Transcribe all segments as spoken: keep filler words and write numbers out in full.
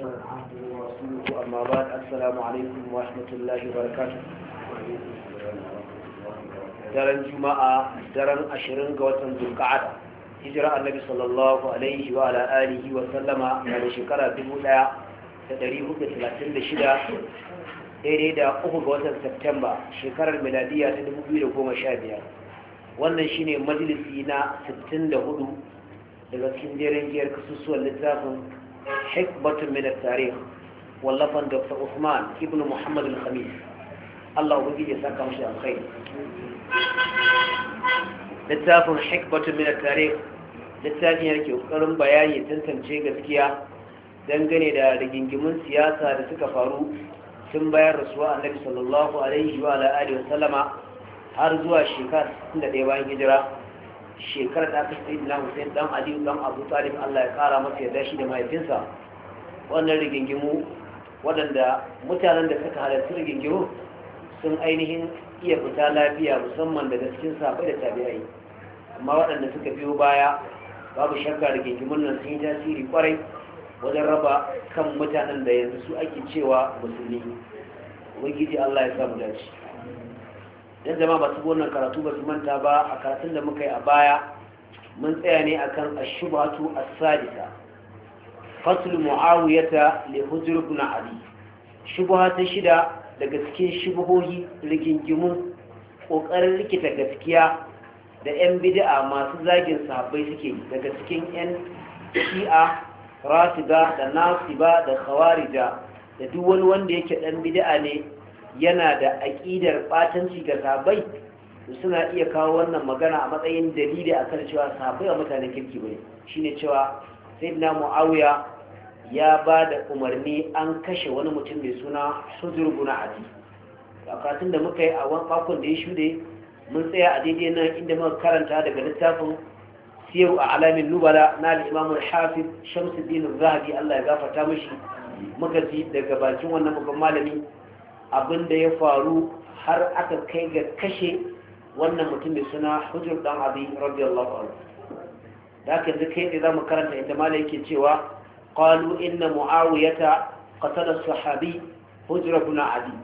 محمدا عبده ورسوله أما بعد السلام عليكم ورحمة الله وبركاته. daren juma'a daren ashirin ga watan zulqa'ada hijira annabi sallallahu alaihi wa ala alihi wa sallama na shekara dubu ɗaya da ɗari hudu da talatin da shida daidai da uku ga watan Septemba shekarar miladiya ta dubu biyu da goma sha biyar. Wannan shine majalisi na sittin da hudu daga cikin jerin giyar kasusuwan littafin hikmatun min at-tarikh wallafan Doctor Usman ibn Muhammad al-Khamis, Allah ubangiji ya saka mashi alkhairi. Littafin hikmatun min at-tarikh littafin yake kokarin bayani tantance gaskiya dangane da rigingimun siyasa da suka faru tun bayan rasuwa annabi sallallahu alaihi wa alihi wa sallama har zuwa shekara sittin da ɗaya bayan hijira, shekarar da aka sai na Hussein dan Ali dan Abu Talib, Allah ya kara masa yarda shi da mahaifinsa. Wannan rigingimu waɗanda mutanen da suka halarci rigingimu sun ainihin iya fita lafiya musamman daga cikin sahabbai da tabi'ai, amma waɗanda suka biyo baya babu shakka rigingimun nan sun yi tasiri kwarai wajen raba kan mutanen da yanzu su ake cewa musulmi. Ubangiji Allah ya samu dace. Dan jama'a ba su wannan karatu ba su manta ba, a karatun da muka yi a baya mun tsaya ne akan ash-shubhatu as-sadisa, fasl muawiyata li hujr ibn ali. Shubha ta shida daga cikin shubuhohi rigingimu kokarin rikita gaskiya da yan bid'a masu zagin sahabbai suke daga cikin yan shi'a, rafida da nasiba da khawarija da duk wani wanda yake dan bid'a ne yana da aƙidar ɓatanci ga sahabbai, suna iya kawo wannan magana a matsayin dalili akan cewa sahabbai a mutanen kirki bane. Shine cewa sayyidina Muawiya ya ba da umarni an kashe wani mutum mai suna Hujr ibn Ali. Akatun da muka yi a wani makon da ya shude mun tsaya a daidai nan inda muka karanta daga littafin Siyaru a Alamin Nubala na al-Imam al-Hafiz Shamsuddin Az-Zahabi, Allah ya gafarta mishi. Muka ji daga bakin wannan babban malami abin da ya faru har aka kai ga kashe wannan mutum mai suna Hujr dan Abi radiyallahu anhu. Da haka yanzu kai da zamu karanta inda malai yake cewa qalu inna muawiyata qatala sahabi Hujr ibn Abi.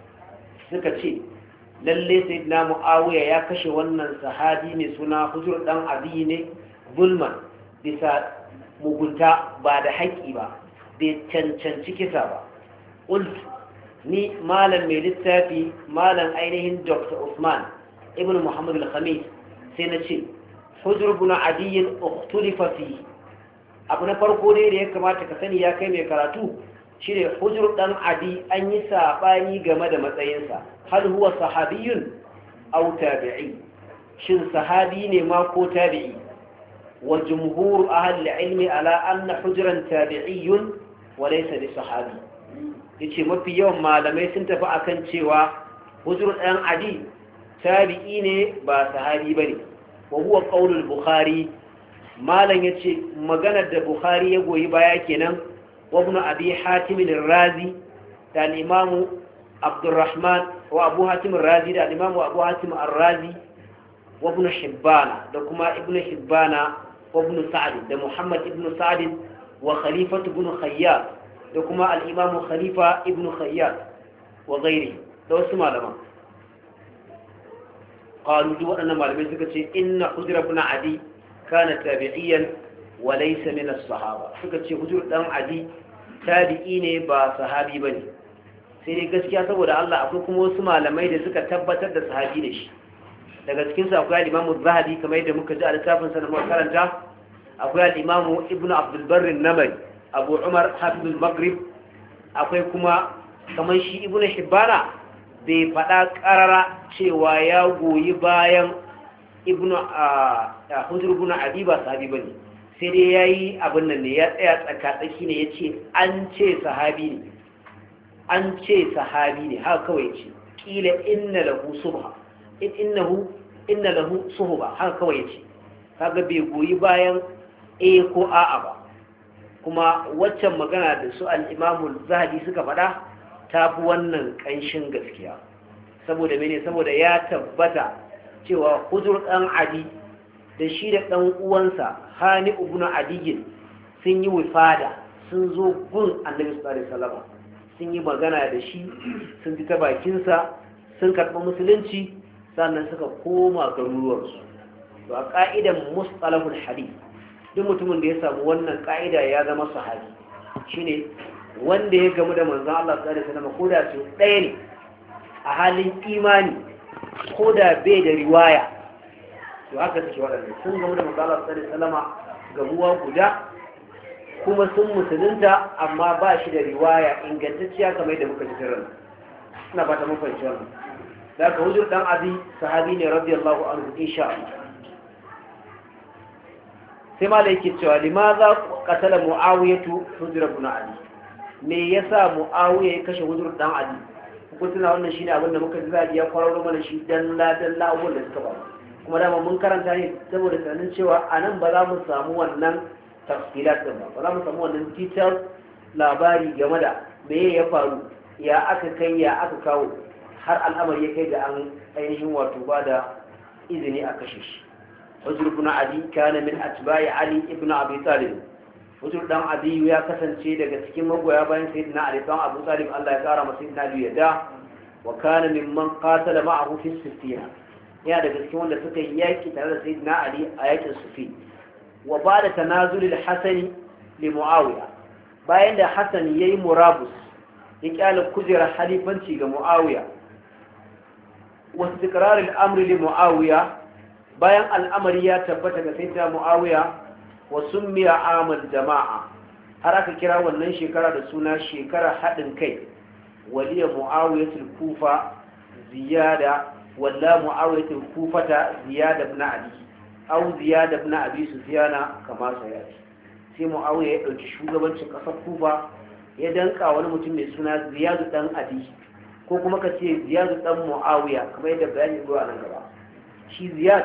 Suka ce lalle sayyidina Muawiya ya kashe wannan sahabi mai suna Hujr dan Abi ne bulman, bisa mugunta, ba da haƙi ba, bai cancanci kisa ba. Qultu ni malam mai littafi malam ainihin Doctor Usman ibn Muhammad al-Khamis sai na ce Hujr ibn Adi ukhtulifa fi. Abu na farko ne da ya kamata ka sani ya kai mai karatu shine Hujr dan Adi an yi sabani game da matsayinsa, hal huwa sahabiyun aw tabi'i, shin sahabi ne ma ko tabi'i? Wa jumhur ahli ilmi ala anna Hujran tabi'iyyun wa laysa bi sahabi. Yace mafi yawan malamai sun tafi akan cewa Hujr dan Adi tabi'i ne ba sahabi bane. Wa huwa qaulul Bukhari. Malam yace maganar da Bukhari ya goyi baya kenan, wa ibn Abi Hatim ar-Razi da al-Imam Abdurrahman wa Abu Hatim ar-Razi da al-Imam Abu Hatim ar-Razi wa ibn Hibban da kuma ibn Hibban wa ibn Sa'd da Muhammad ibn Sa'd wa Khalifah ibn Khayyat da kuma al'imamu Khalifa ibn Khayyat wa gairi da wasu malaman. ƙaludu waɗannan malamai suka ce inna Hujr ibn Adi kana tabi'iyyan wa laysa min as-sahaba. Suka ce Hujr dan Adi tabi'i ne ba sahabi bane. Sai dai gaskiya saboda Allah akwai kuma wasu malamai da suka tabbatar da sahabi da shi. Daga cikin su akwai al-Imam Az-Zahabi kamar yadda muka ji a littafin sa na makaranta, akwai al-Imam Ibn Abdul Barr an-Namari, Abu Umar Hafizul Maghrib, akwai kuma kamar shi Ibn Hibbana bai faɗa ƙarara cewa ya goyi bayan Ibn Hujr ibn Abi ba sahabi bane, sai dai yayi abin nan ne, ya tsaya tsaka-tsaki ne, yace an ce sahabi ne an ce sahabi ne haka kawai ce kila inna lahu subha in innahu inna lahu suhba haka kawai ce. Kaga bai goyi bayan a ko a'a ba. Kuma waccan magana da su al-Imam Zahabi suka faɗa ta fi wannan ƙanshin gaskiya, saboda mene? Saboda ya tabbata cewa Hujr dan Adi da shi da ɗan uwansa Hani ibn Adiyin sun yi wifada, sun zo gun annabi sallallahu alaihi wasallam sun yi magana da shi sun ji ta bakinsa sun karɓi musulunci sannan suka koma garuruwarsu. to a ƙa'idan mustalahul hadith duk mutumin da ya samu wannan ƙa'ida ya zama sahabi shine wanda ya gamu da manzon Allah sallallahu alaihi wasallam ko da su ɗaya ne a halin imani ko da bai da riwaya. to haka suke waɗanda sun gamu da manzon Allah sallallahu alaihi wasallam gamuwa guda kuma sun musulunta amma ba shi da riwaya ingantacciya kamar yadda muka ji tirin ina fata mun fahimci wannan da ka hujur dan abi sahabi ne radiyallahu anhu insha Allah. sai ma da yake cewa limaza qatala muawiyatu hujr ibn ali me yasa muawiya ya kashe hujr dan ali hukuntuna wannan shine abin da muka ji zai ya kwararo mana shi dan la dan la abubuwan da suka faru kuma dama mun karanta ne saboda sanin cewa anan ba za mu samu wannan tafsilat din ba ba za mu samu wannan detail labari game da me ya faru ya aka kai ya aka kawo har al'amari ya kai ga an ainihin wato ba da izini a kashe shi. hujr ibn ali kana min atba'i ali ibn abi talib hujr dan abi ya kasance daga cikin magoya bayan sayyidina ali dan abu talib Allah ya kara masa sayyidina ali yadda wa kana mimman qatala ma'ahu fi sittina ya daga cikin wanda suka yi yaki tare da sayyidina ali a yakin sufi wa bada tanazulil hasani li muawiya bayan da hasan yayi murabus ya kyala kujerar halifanci ga muawiya wa istiqrar al-amr li muawiya bayan al'amari ya tabbata ga sayyidina muawiya wa summiya amal jama'a har aka kira wannan shekara da suna shekara hadin kai waliya muawiyatul kufa ziyada walla muawiyatul kufata ziyada ibn ali aw ziyada ibn abi sufyana kama sayati sai muawiya ya dauki shugabancin kasar kufa ya danka wani mutum mai suna ziyadu dan abi ko kuma ka ce ziyadu dan muawiya kamar yadda bayani zuwa nan gaba. shi ziyad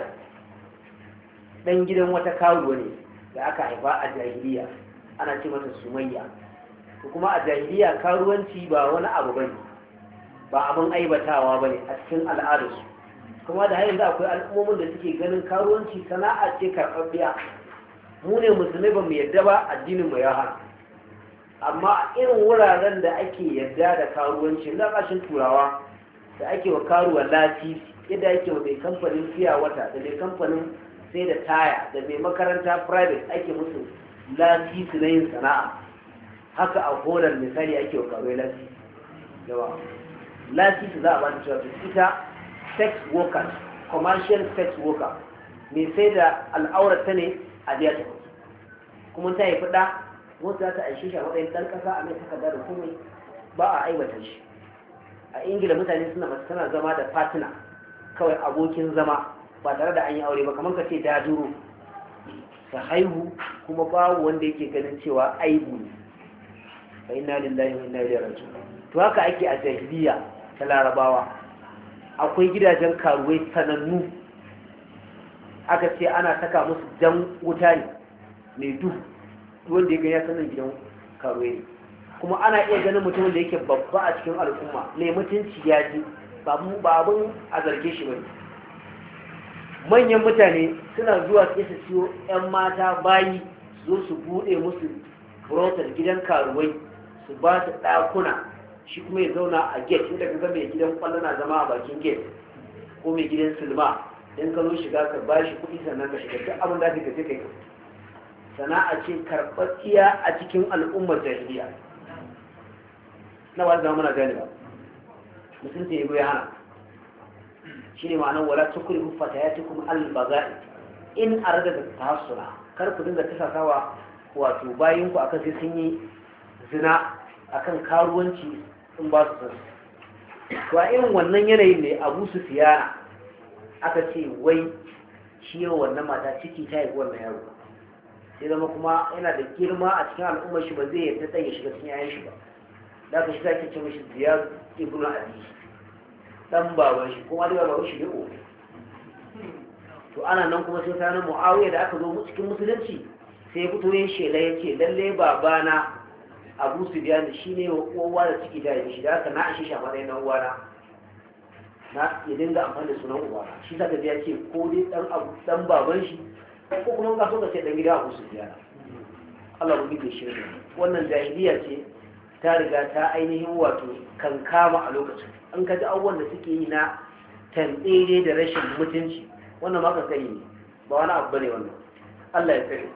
dan gidan wata karuwa ne da aka haifa a jahiliya ana ce mata sumayya to kuma a jahiliya karuwanci ba wani abu bane ba abin aibatawa bane a cikin al'adarsu kuma da yanzu akwai al'ummomin da suke ganin karuwanci sana'a ce karɓaɓɓiya mu ne musulmai ba mu yadda ba addinin mu ya hana amma irin wuraren da ake yadda da karuwanci na ƙasashen turawa da ake wa karuwa lasisi yadda ake wa mai kamfanin fiya wata da mai kamfanin sai da taya da mai makaranta private ake musu lasisi na yin sana'a haka a horar misali ake wa karuwa lasisi yawa lasisi za a ba ta cewa ita sex workers commercial sex worker mai sai da al'aurata ne a biya ta kuma ta yi fada wata ta aishe shi a matsayin ɗan ƙasa a mai takarda da komai ba a aibata shi. a ingila mutane suna suna zama da partner kawai abokin zama ba tare da an yi aure ba kamar ka ce dajuro ta haihu kuma babu wanda yake ganin cewa aibu ne fa inna lillahi wa inna ilaihi raji'un. to haka ake a jahiliya ta larabawa akwai gidajen karuwai sanannu aka ce ana saka musu jan wuta ne mai duhu wanda ya gani ya sanin gidan karuwai ne kuma ana iya ganin mutumin da yake babba a cikin al'umma mai mutunci ya ji ba abin a zarge shi ba. manyan mutane suna zuwa su su siyo 'yan mata bayi zo su buɗe musu furotar gidan karuwai su ba su ɗakuna shi kuma ya zauna a gate inda ka ga mai gidan kwallo na zama a bakin gate ko mai gidan silma in ka zo shiga ka ba shi kuɗi sannan ka shiga duk abin da aka ce kai sana'a ce karɓaɓɓiya a cikin al'ummar jahiliya na ba zama muna gani ba musulunci ya goya hana shi ne ma'anar wala tukuri hufata ya tukun al-baza'i in arada da tahassuna kar ku dinga tasasawa wato bayinku akan sai sun yi zina akan karuwanci in ba su san to a irin wannan yanayin ne Abu Sufyan aka ce wai shi yau wannan mata ciki ta yi wannan yaro sai zama kuma yana da girma a cikin al'ummar shi ba zai yarda dan ya shiga cikin yayin shi ba da aka shi zaki ce mishi Ziyad ibn Abi dan baban shi kuma da baban shi ne o to ana nan kuma sai sanan Muawiya da aka zo cikin musulunci sai fito yin shela yace lalle babana Abu Sufyan shine uwa da ciki da shi da aka na ashe shi a matsayin dan uwana na ya dinga amfani da sunan uwa shi saka ya ce ko dai dan abu dan baban shi ko kuma ka so ka ce dan gida Abu Sufyan Allah mu bige shi wannan jahiliya ce ta riga ta ainihin wato kankama a lokacin an kaji abubuwan da suke yi na tantsere da rashin mutunci wannan ma kankani ne ba wani abu bane wannan Allah ya tsare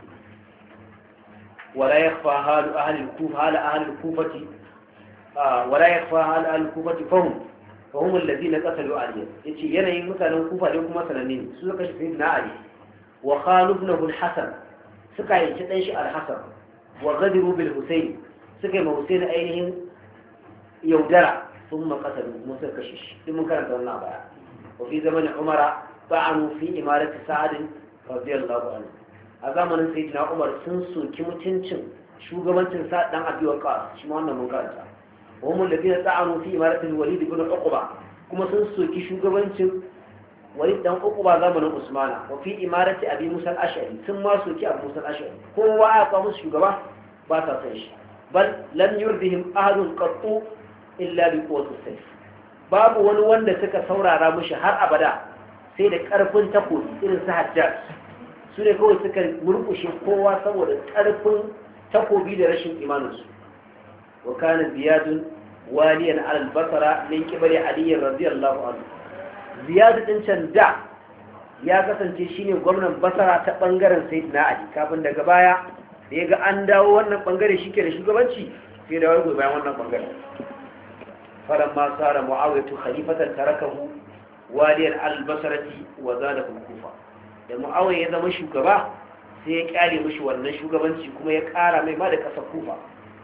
wala yakhfa halu ahli al-kufa hala ahli al-kufati wala yakhfa halu ahli al-kufati fahum fahum alladhina qatalu ali yace yanayin mutanen kufa dai kuma sananne ne su suka shi na ali wa khalu ibnahu al-hasan suka yi dan shi al-hasan wa ghadiru bil husayn suka yi ma husayn ainihin yaudara ثم قتلوا موسى كشيش لمن كانت لنا بقى وفي زمن عمر طعنوا في إمارة سعد رضي الله عنه أزامن سيدنا عمر سنسو كمتنشن شو قمتن سعد دان أبي وقاص شمعنا من قالتا وهم الذين طعنوا في إمارة الوليد بن عقبة كما سنسو كي شو قمتن وليد دان عقبة زمن عثمان وفي إمارة أبي موسى الأشعري ثم سوكي أبي موسى الأشعري هو أعطى شو قمه باتا سيش بل لم يردهم أحد قطو illa bi quwwati sayf babu wani wanda suka saurara mushi har abada sai da karfin takobi irin su Hajjaj su ne kawai suka murkushe kowa saboda karfin takobi da rashin imaninsu wa kana ziyad waliyan ala al-basra min qibali ali radiyallahu anhu ziyad din can da ya kasance shine gwamnan basra ta bangaren sayyidina ali kafin daga baya da yaga an dawo wannan bangare shike da shugabanci sai da wai bayan wannan bangare فلما صار معاوية خليفة تركه واليا على البصرة وزاده الكوفة da Muawiya ya zama shugaba sai ya kyale mishi wannan shugabanci kuma ya kara mai ma da kasar Kufa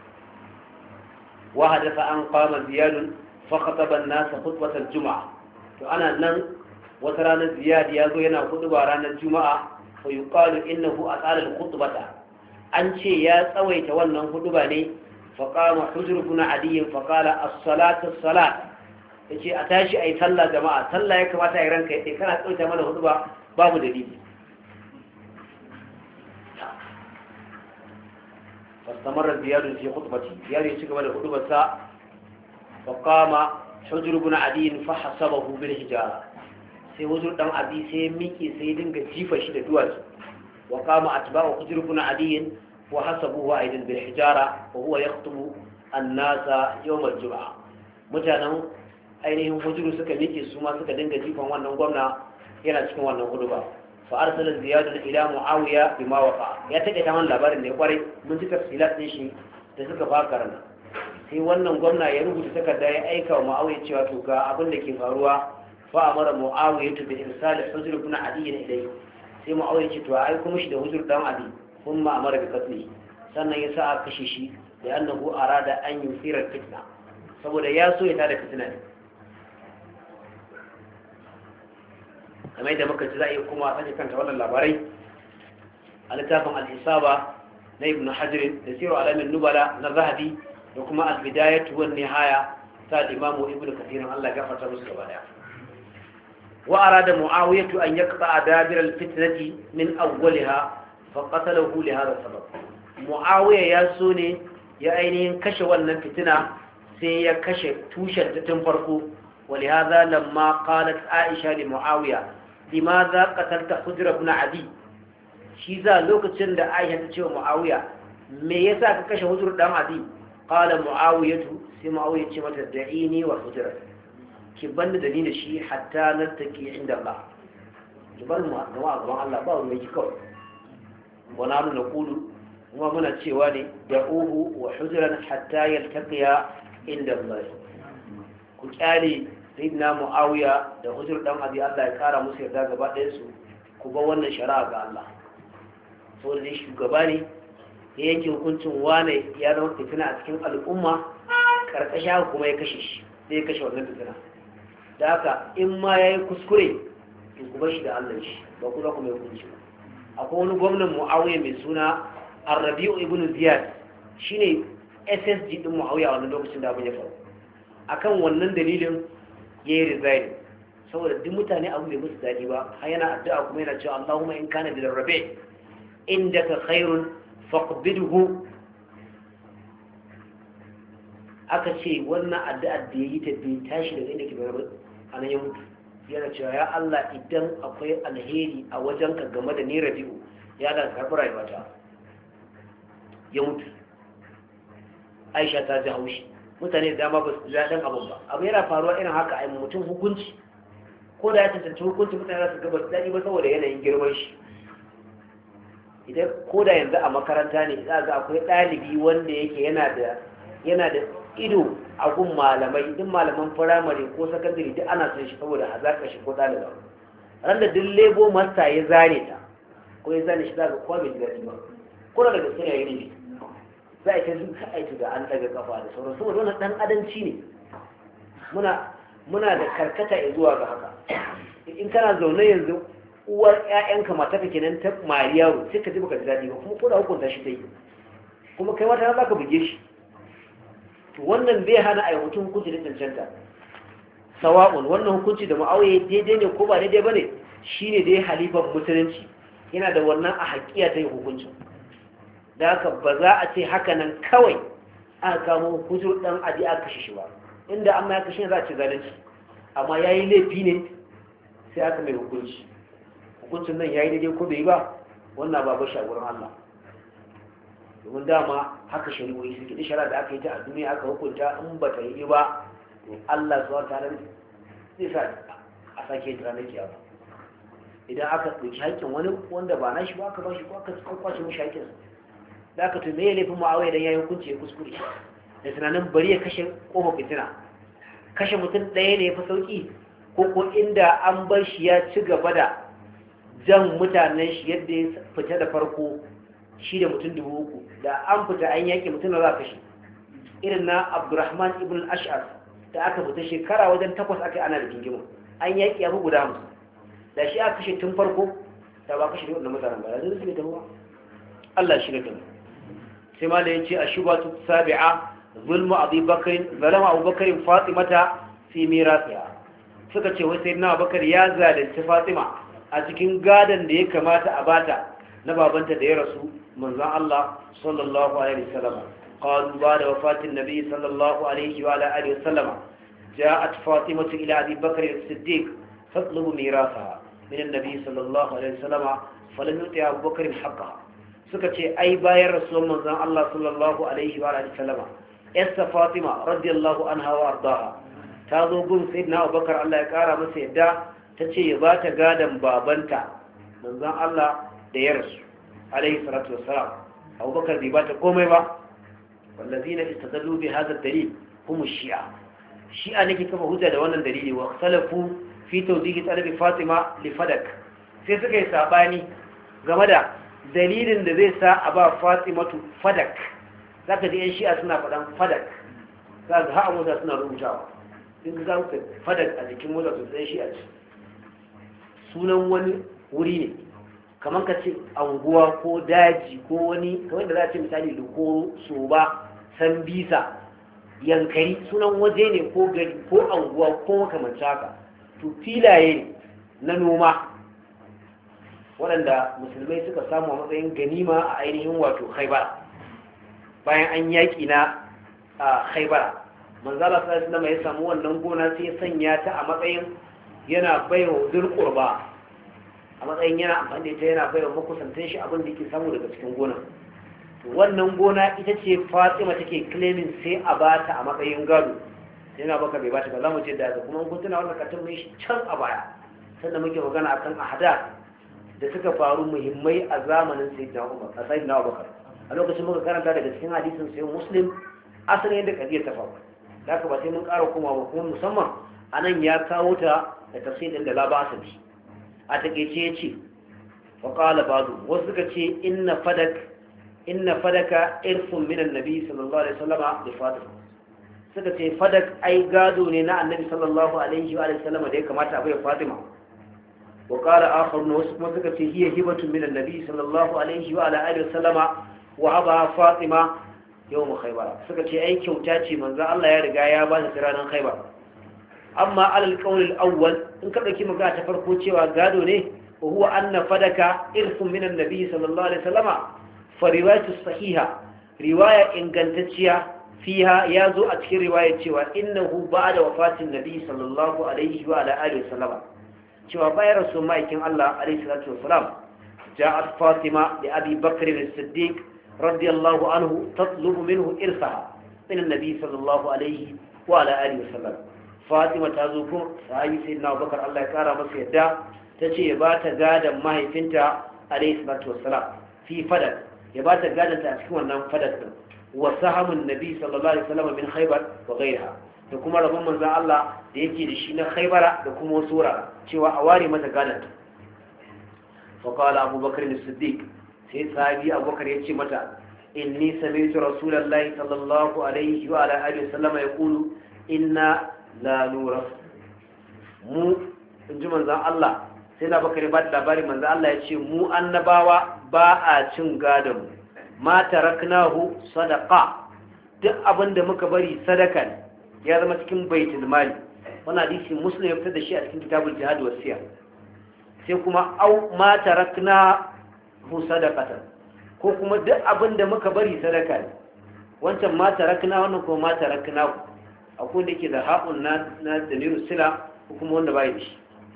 wa hadatha an qama Ziyad fa khataba an-nas khutbat al-jum'a to ana nan wata ranar Ziyad ya zo yana hutuba ranar Juma'a fa yuqalu innahu atala al-khutbata an ce ya tsawaita wannan hutuba ne فقام حجر بن عدي فقال الصلاة الصلاة yace a tashi ayi sallah jama'a sallah ya kamata ai ranka yace kana tsauta mana hudu ba babu dalili fastamara ziyad fi khutbati ziyad ya cigaba da hudubar sa faqama hujr ibn adi fa hasabahu bil hijara sai hujr dan abi sai miki sai dinga jifa shi da duwatsu wa qama atba'u hujr ibn adi وحسبوه أيضا بالحجارة وهو يخطب الناس يوم الجمعة mutanen ainihin hujuru suka miƙe su ma suka dinga jifan wannan gwamna yana cikin wannan huduba fa arsala ziyad ila muawiya bima waqa ya take ta wannan labarin ne kwarai mun ji tafsilat din shi da suka fara rana sai wannan gwamna ya rubuta takarda ya aika wa muawiya cewa to ga abin da ke faruwa fa amara muawiya bi irsal hujr ibn adi ilayhi sai muawiya ce to ai kuma shi da hujur dan adi ثم أمر بقتله sannan ya sa a kashe shi da annahu arada an yusira fitna saboda ya so ya tada fitina ne kamar da muka ji za a yi kuma a sake kanta wannan labarai a littafin al-isaba na ibn hajar da siru alamin nubala na zahabi da kuma al-bidayatu wan nihaya ta imamu ibn kathir Allah ya gafarta musu gaba daya wa arada muawiyatu an yaqta dabir al-fitnati min awwaliha فقتله لهذا السبب معاوية ya so ne ya ainihin kashe wannan fitina sai ya kashe tushen ta tun farko ولهذا لما قالت عائشة لمعاوية لماذا قتلت حجر بن عدي shi za lokacin da Aisha ta ce wa Muawiya me yasa ka kashe hujur dan Adi qala Muawiyatu sai Muawiya ce mata da'ini wa hujrat ki banda da ni da shi hatta nartaki inda Allah ki bar mu ga Allah ba mu yi kawai wana nuna kulu kuma muna cewa ne da uhu wa hujran hatta yaltaqiya inda Allah ku kyale sayyidina Muawiya da hujur dan Abi Allah ya kara musu yarda gaba ɗayan su ku ba wannan shari'a ga Allah saboda ne shugaba ne ya yanke hukuncin wane ya zama fitina a cikin al'umma karkashin kuma ya kashe shi sai ya kashe wannan fitina da haka in ma yayi kuskure to ku bar shi da Allah shi ba ku za ku mai hukunci ba akwai wani gwamnan Muawiya mai suna Ar-Rabi'u ibn Ziyad shine S S G din Muawiya a wannan lokacin da abin ya faru akan wannan dalilin yayi resign saboda duk mutane abu bai musu dadi ba har yana addu'a kuma yana cewa Allahumma in kana bil rabi' indaka khairun faqbidhu aka ce wannan addu'a da yayi ta bai tashi daga inda ke bayar anan ya mutu yana cewa ya Allah idan akwai alheri a wajenka game da ni Rabi'u ya da karɓi rayuwata ya mutu. Aisha ta ji haushi, mutane da dama ba su daɗin abin ba. Abu yana faruwa irin haka a mutum hukunci, ko da ya cancanci hukunci mutane za su ga ba su daɗi ba saboda yanayin girman shi. Idan ko da yanzu a makaranta ne za ga akwai ɗalibi wanda yake yana da yana da ido a gun malamai, duk malaman firamare ko sakandare duk ana son shi saboda hazaƙa shi ko ɗaliba. Ran da duk lebo masta ya zane ta ko ya zane shi za ga kowa bai ji daɗi ba, ko da gaske ya yi ne za a yi ta zuka aiki da an daga kafa da sauran saboda wannan ɗan adanci ne. muna muna da karkata ya zuwa ga haka. In kana zaune yanzu uwar ƴaƴanka mata kake nan ta mariyaru sai ka ji baka ji daɗi ba, kuma ko da hukunta shi ta yi kuma kai mata za ka buge shi. To wannan bai hana a yi mutum hukunci da cancanta sawa'un wannan hukunci da ma'auye daidai ne ko ba daidai ba ne, shi ne dai halifan musulunci yana da wannan a haƙiya ta yi hukuncin. Da haka ba za a ce haka nan kawai aka kamo hukuncin ɗan adi aka kashe shi ba, inda amma ya kashe za a ce zalunci, amma ya yi laifi ne sai aka mai hukunci. Hukuncin nan ya yi daidai ko bai ba, wannan ba ba shi a wurin Allah, domin dama haka shari'o'i suke. da shari'a da aka yi ta a duniya aka hukunta in ba ta yi ba to Allah zuwa ta zai sa a sake ta ranar kiyama. Idan aka ɗauki haƙƙin wani wanda ba na shi ba aka ba shi ko aka kwace mishi haƙƙinsa, da aka tume ya laifin ma'awai idan ya yi hukunci ya kuskure da tunanin bari ya kashe ƙofa fitina. Kashe mutum ɗaya ne ya fi sauƙi, ko ko inda an bar shi ya ci gaba da jan mutanen shi yadda ya fita da farko shi da mutum dubu uku, da an fita an yaƙi mutum da za a kashe, irin na Abdurrahman ibn al-Ash'ar da aka fita shekara wajen takwas aka ana da gingimu, an yaƙi abu guda musu, da shi aka kashe tun farko da ba kashe da mutanen ba, yanzu su ne ta ruwa. Allah shi ne ta mu. Sai ma da ya ce a shubatu sabi'a zulmu Abu Bakr, zalama Abu Bakr Fatimata fi mirasiha. Suka ce wai sayyidina Abu Bakr ya zalunci Fatima a cikin gadan da ya kamata a bata na babanta da ya rasu manzon Allah sallallahu alaihi wasallam. Qalu ba'da wafatin nabi sallallahu alaihi wa alihi wasallam ja'at Fatimatu ila Abi Bakr as-Siddiq tatlubu mirasaha min an-nabi sallallahu alaihi wasallam falam yuti Abu Bakr haqqaha. Suka ce ai bayan rasuwar manzon Allah sallallahu alaihi wa alihi wasallam Esta Fatima radiyallahu anha wa ardaha ta zo gun sayyidina Abu Bakr Allah ya kara masa yadda tace ya bata gadan babanta manzon Allah da ya rasu alaihi salatu wassalam. Abu Bakr bai bata komai ba. wallazina istadallu bi hadha ad-dalil hum ash-shi'a. Shi'a ne ke kafa hujja da wannan dalili wa ikhtalafu fi tawdih talab Fatima li Fadak. Sai suka yi sabani game da dalilin da zai sa a ba Fatimatu Fadak. Zaka ji yan Shi'a suna faɗan Fadak, zaka ha mota suna rubutawa in ka ga Fadak a jikin mota to sai Shi'a ce sunan wani wuri ne, kamar ka ce anguwa ko daji ko wani kamar da za a ce misali Lukoro, Soba, Sambisa, Yankari, sunan waje ne ko gari ko anguwa ko makamanci haka. To filaye ne na noma waɗanda musulmai suka samu a matsayin ganima a ainihin wato Khaibar bayan an yaƙi na Khaibar. Manzala sallallahu alaihi wasallam ya samu wannan gona sai ya sanya ta a matsayin yana baiwa zulqurba, a matsayin yana amfani da ita yana baiwa makusantan shi abin da yake samu daga cikin gona. Wannan gona ita ce Fatima take claiming sai a bata a matsayin gado, sai na baka bai bata ba. Za mu ce da kuma kun tuna wannan katon mai shi can a baya sannan muke magana akan ahada da suka faru muhimmai a zamanin sayyidina Umar a sayyidina Abubakar. A lokacin muka karanta daga cikin hadisin sai Muslim asalin yadda kadiyar ta faru. Da haka ba sai mun ƙara komawa kuma musamman anan ya kawo ta da tafsirin da la ba sa bi. A takeice yace wa qala ba'du, wasu suka ce inna fadak inna fadaka irfun min annabi sallallahu alaihi wasallam da Fatima. Suka ce fadak ai gado ne na annabi sallallahu alaihi wa sallam da ya kamata a bai Fatima. Wa qala akharun, wasu kuma suka ce hiya hibatun min annabi sallallahu alaihi wa alihi wasallam wa aba Fatima yawm Khaybar. Suka ce ai kyauta ce manzo Allah ya riga ya ba ta ranar Khaybar. Amma alal qawl al-awwal, in ka dauki magana ta farko cewa gado ne, wa huwa anna fadaka irfun min annabi sallallahu alaihi wasallam fa riwayatu sahiha, riwaya ingantacciya fiha ya zo a cikin riwaya cewa innahu ba'da wafatin nabi sallallahu alaihi wa alihi wasallam, cewa bayan rasul ma'aikin Allah alaihi salatu wasalam ja'at Fatima li Abi Bakr as-Siddiq radiyallahu anhu tatlubu minhu irsaha min annabi sallallahu alaihi wa ala alihi wasallam Fatima ta zo ko sahabi sayyidina Abubakar Allah ya kara masa yadda tace ya bata gadan mahaifinta alaihi salatu wassalam fi fadad ya bata gadan ta a cikin wannan fadad din wa sahamun nabi sallallahu alaihi wasallam min khaybar wa ghayriha da kuma rabon manzon Allah da yake da shi na khaybara da kuma wasu wurare cewa a ware mata gadan ta fa qala Abubakar as-Siddiq sai sahabi Abubakar ya ce mata inni sami'tu rasulullahi sallallahu alaihi wa ala alihi wasallam yaqulu inna la nura mu inji manzon Allah sai na bakare ba da labari manzon Allah ya ce mu annabawa ba a cin gadon ma taraknahu sadaqa duk abinda muka bari sadaka ne ya zama cikin baitul mali wannan hadisi muslim ya fitar da shi a cikin kitabul jihad wasiya sai kuma au ma taraknahu sadaqatan ko kuma duk abinda muka bari sadaka ne wancan ma tarakna wannan kuma ma taraknahu akwai da ke da haƙun na dalilu sila ko kuma wanda bai da shi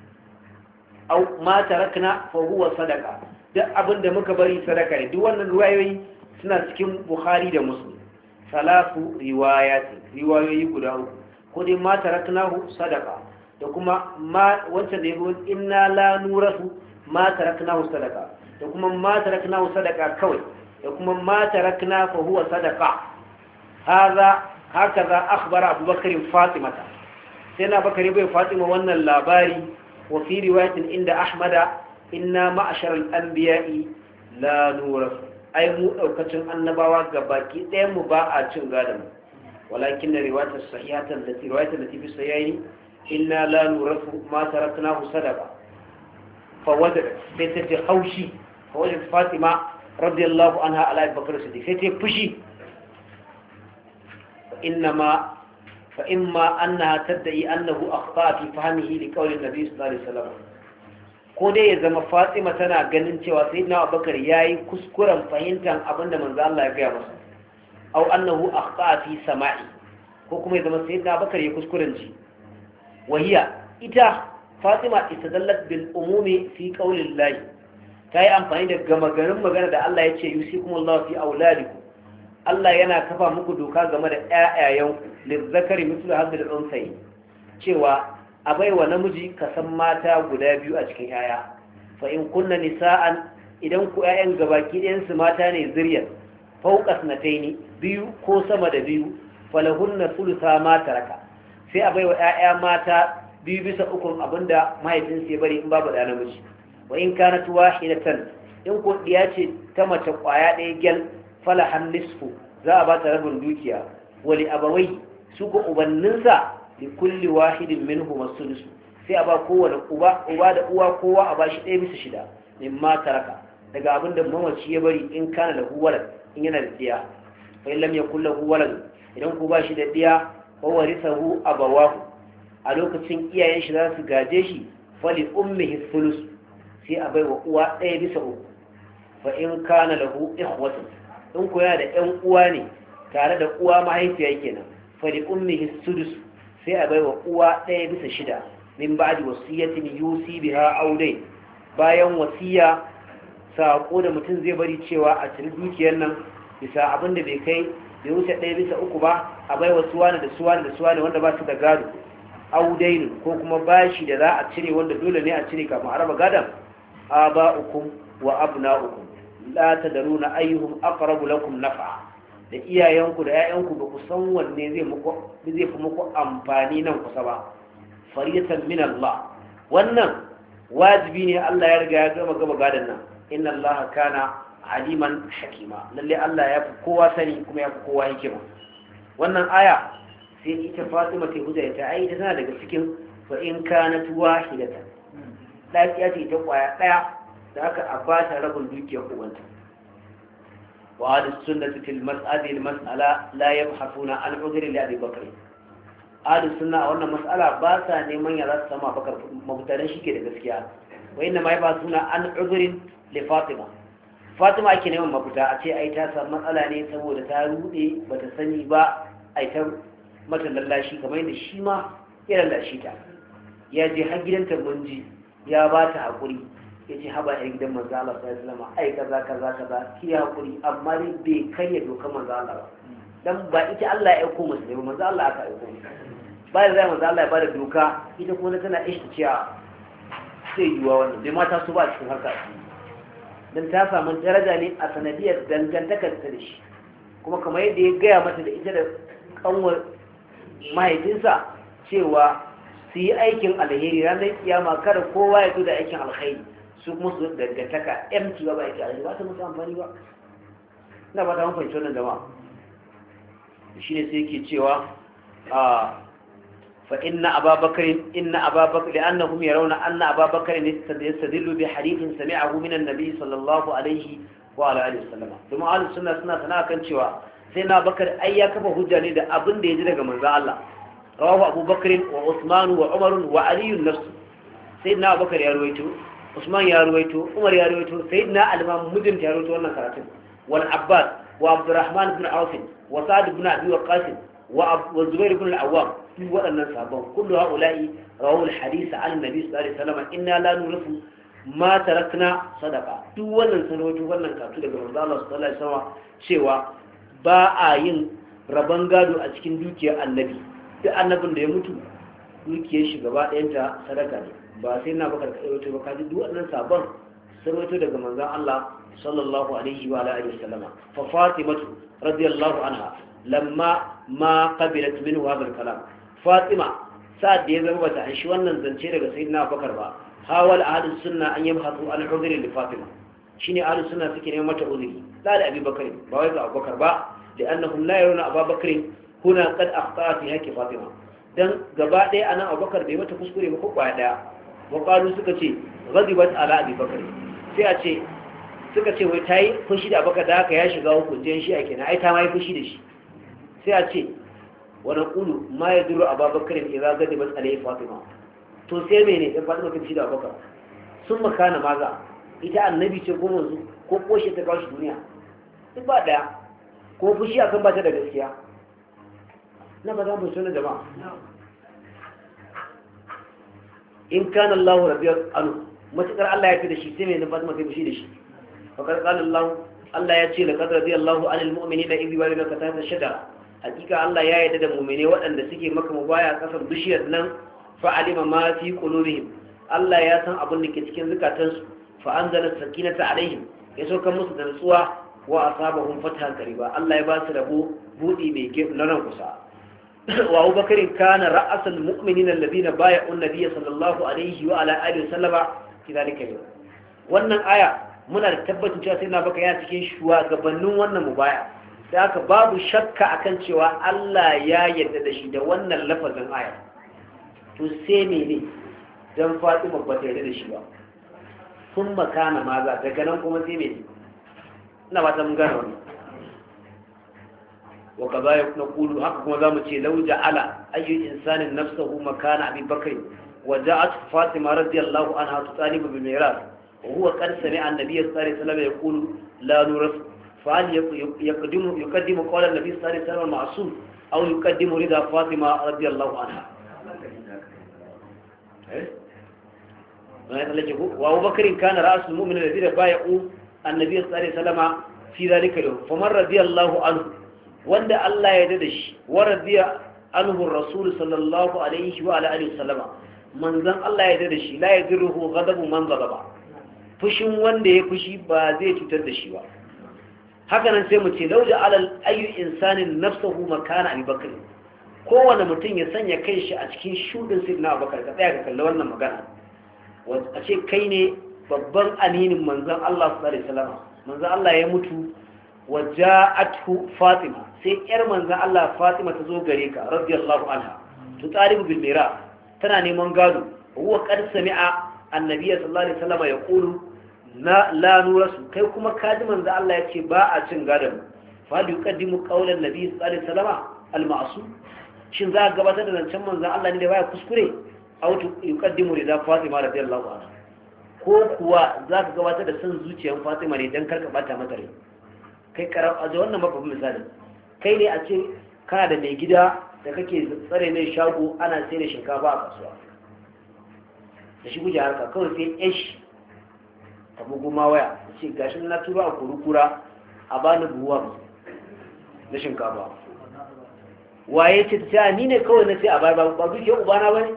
au ma tarakna fa huwa sadaqa duk abinda muka bari sadaka ne duk wannan riwayoyi suna cikin Bukhari da Muslim salatu riwayati riwayoyi guda uku ko dai ma taraknahu sadaqa da kuma ma wancan da yabo inna la nurasu ma taraknahu sadaqa da kuma ma taraknahu sadaqa kawai da kuma ma tarakna fa huwa sadaqa hadha هكذا أخبر أبو بكر فاطمة سيدنا بكر بن فاطمة وأن اللاباري وفي رواية عند أحمد إنا معشر الأنبياء لا نورث أي مو أوكتن النبوة قباكي تيم باء تنغادم ولكن رواية الصحيحة التي رواية التي في الصحيحين إنا لا نورث ما تركناه صدقة فوجدت ستة خوشي فوجدت فاطمة رضي الله عنها على أبي بكر الصديق ستة فشي إنما فإما أنها تدعي أنه أخطأ في فهمه لقول النبي صلى الله عليه وسلم كودي إذا ما فاطمة تنا ganin cewa sayyidina Abubakar yayi kuskuren fahimtar abinda manzo Allah ya gaya masa aw annahu akhta'a fi sama'i ko kuma idan sayyidina Abubakar ya kuskuren ji wahiya ita Fatima istadallat bil umumi fi qawli Allah tayi amfani da gamagarin magana da Allah ya ce yusikumullahu fi auladikum Allah yana kafa muku doka game da ƴaƴayenku lizzakari mislu hadhil unsayi cewa a baiwa namiji kasan mata guda biyu a cikin ƴaƴa fa in kunna nisaan idan ku ƴaƴan gabaki ɗayan su mata ne zuriyar fawqa sanataini biyu ko sama da biyu falahunna thulutha ma taraka sai a baiwa ƴaƴa mata biyu bisa ukun abinda mahaifinsu ya bari in babu da namiji wa in kanat wahidatan in ko diya ce ta mace kwaya ɗaya gyal falahan nisfu za a ba ta rabin dukiya wali abawai su ko ubanninsa li kulli wahidin minhum as-sudus sai a ba kowane uba uba da uwa kowa a bashi ɗaya bisa shida mimma taraka daga abinda mamaci ya bari in kana lahu walad in yana da diya fa in lam yakul lahu walad idan ku ba shi da diya fa warithahu abawahu a lokacin iyayen shi za su gaje shi fali ummihi thuluth sai a baiwa uwa ɗaya bisa uku fa in kana lahu ikhwatun in ku yana da ƴan uwa ne tare da uwa mahaifiya kenan fali ummihi sudus sai a baiwa uwa ɗaya bisa shida min ba'di wasiyatin yusi biha audai bayan wasiya sako da mutum zai bari cewa a cikin dukiyar nan bisa abin da bai kai bai wuce ɗaya bisa uku ba a baiwa suwana da suwana da suwana wanda ba su da gado audainu ko kuma bashi da za a cire wanda dole ne a cire kafin a raba gadon aba'ukum wa abna'ukum la tadaruna ayyuhum aqrabu lakum naf'a da iyayenku da ƴaƴanku ba ku san wanne zai muku zai fi muku amfani nan kusa ba fariyatan min Allah wannan wajibi ne Allah ya riga ya gama gaba gadan nan inna Allah kana aliman hakima lalle Allah ya fi kowa sani kuma ya fi kowa hikima wannan aya sai ita Fatima ta hujja ta ai tana daga cikin fa in kanat wahidatan lafiya ce ta kwaya daya da aka abata rabin dukiyar ubanta wa ahlus sunnati fil mas'alati al mas'ala la yabhafuna an udri li Abi Bakr ahlus sunna a wannan mas'ala ba sa neman ya rasu sama Bakar mabutaran shike da gaskiya wa inna ma yabhafuna an udri li Fatima Fatima ake neman mafuta a ce ai ta samu matsala ne saboda ta rude bata sani ba ai ta mata lallashi kamar yadda shi ma ya lallashi ta ya je har gidanta munji ya ba ta haƙuri yace haba a gidan manzo Allah sallallahu alaihi wasallam ai kaza kaza kaza ki hakuri amma dai bai kai dokar manzo Allah ba dan ba ita Allah ya aiko musu ne manzo Allah aka aiko bayan zai manzo Allah ya bada doka ita kuma tana ishtiya sai yiwa wannan bai mata su ba cikin harka dan ta samu daraja ne a sanadiyar dangantakar ta da shi kuma kamar yadda ya gaya mata da ita da kanwar mahaifinsa cewa su yi aikin alheri ranar kiyama kada kowa ya zo da aikin alheri su kuma su dangantaka empty ba ba yake alheri ba ta musu amfani ba ina ba ta mafanci wannan jama'a shi ne sai yake cewa a fa inna ababakar inna ababakar li'annahum yarawna anna ababakar yastadillu bi hadithin sami'ahu min an-nabi sallallahu alaihi wa ala alihi wasallam kuma ahlus sunna suna sana kan cewa sai na bakar ai ya kafa hujja ne da abin da ya ji daga manzo Allah rawahu abubakar wa usman wa umar wa ali nafsu sayyidina abubakar ya ruwaito usman ya ruwaito umar ya ruwaito sayyidina al-imam muslim ya ruwaito wannan karatun wal abbas wa abdurrahman ibn auf wa sa'd ibn abi waqqas wa zubair ibn al-awwam duk waɗannan sahabban kullu haula'i rawahu al-hadith an nabi sallallahu alaihi wasallam inna la nurisu ma tarakna sadaqa duk wannan sanarwa wannan katu daga manzo Allah sallallahu alaihi wasallam cewa ba a yin rabon gado a cikin dukiyar annabi duk annabin da ya mutu dukiyar shi gaba ɗayanta sadaka ne ba sai na baka kaito ba kaji duk wannan sabon sarwato daga manzo Allah sallallahu alaihi wa alihi wasallam fa fatimatu radiyallahu anha lamma ma qabilat minhu hadha al-kalam fatima sa'ad da ya zama bata an shi wannan zance daga sayyidina Abubakar ba hawal ahlus sunna an yabhatu an udhri li fatima shine ahlus sunna suke neman mata udhri la da Abi Bakr ba wai ga Abubakar ba li'annahum la yarawna Abu Bakr huna qad akhta'a fi haqqi fatima dan gaba ɗaya anan Abubakar bai mata kuskure ba ko kwaya daya wa qalu suka ce ghadibat ala Abi Bakr sai a ce suka ce wai tayi fushi da Abubakar da haka ya shiga hukuncin shi ake na ai ta mai fushi da shi sai a ce wa naqulu ma yaduru Abu Bakr idza ghadibat alayhi fatima to sai mene in fatima ta fushi da Abubakar sun makana maza ita annabi ce ko manzo ko koshe ta kawo shi duniya duk ba daya ko fushi akan ba ta da gaskiya na ba za mu so na jama'a in kana Allah rabbiyal alu matakar Allah ya fi da shi sai mai Fatima ta fushi da shi fakar qala Allah Allah ya ce laqad radiyallahu anil mu'minina idh yubayyinuka tahta shajara hakika Allah ya yarda da mu'mine waɗanda suke maka mubaya kasar bishiyar nan fa alima ma fi qulubihim Allah ya san abin da ke cikin zukatansu fa anzala sakinata alaihim ya sauka musu da nutsuwa wa asabahum fathan qariba Allah ya ba su rabo budi mai gefe na ran kusa wa Abu Bakr kana ra'asul mu'minina alladhina bay'u an-nabiy sallallahu alaihi wa ala alihi wasallama kidalika yau wannan aya muna da tabbacin cewa sai na baka ya cikin shugabannin wannan mubaya da haka babu shakka akan cewa Allah ya yarda da shi da wannan lafazin aya to sai mene dan Fatima ba ta yarda da shi ba kun makana maza daga nan kuma sai mene ina ba ta mun gane wannan wa kaza ya naqulu haka kuma zamu ce law ja'ala ayyu insanin nafsuhu makana Abi Bakr wa ja'at Fatima radiyallahu anha tutalibu bil miras wa huwa qad sami'a an-nabiy sallallahu alaihi wasallam yaqulu la nurith fa hal yaqdimu yuqaddimu qawla an-nabiy sallallahu alaihi wasallam ma'sum aw yuqaddimu rida Fatima radiyallahu anha eh wa Abu Bakr kana ra'sul mu'minin alladhi bay'u an-nabiy sallallahu alaihi wasallam fi dhalika al-yawm faman radiyallahu anhu wanda Allah ya yarda da shi wa radiya anhu ar-rasul sallallahu alaihi wa ala alihi wasallama manzon Allah ya yarda da shi la yadruhu ghadabu man ghadaba fushin wanda ya fushi ba zai cutar da shi ba haka nan sai mu ce lauja alal ayyu insanin nafsuhu makana Abi Bakr kowanne mutum ya sanya kanshi a cikin shudin sayyidina Abubakar ka tsaya ka kalli wannan magana a ce kai ne babban aminin manzon Allah sallallahu alaihi wasallama manzon Allah ya mutu waja'athu Fatima sai yar manzon Allah Fatima ta zo gare ka radiyallahu anha to talibu bil mira tana neman gado huwa qad sami'a annabi sallallahu alaihi wasallam yaqulu la la nurasu kai kuma kaji manzon Allah yace ba a cin gadon fa yuqaddimu qawlan nabi sallallahu alaihi wasallam al ma'sum shin za ka gabatar da zancen manzon Allah ne da baya kuskure aw yuqaddimu rida Fatima radiyallahu anha ko kuwa za ka gabatar da san zuciyar Fatima ne dan karka bata mata rai kai karam a wannan babban misali kai ne a ce kana da mai gida da kake tsare mai shago ana sai da shinkafa a kasuwa da shi guje harka kawai sai yash ka bugu ma waya ce gashi na tura a kurukura a bani buwa na shinkafa waye ce ta ni ne kawai na ce a bayar ba duke ubana ba ne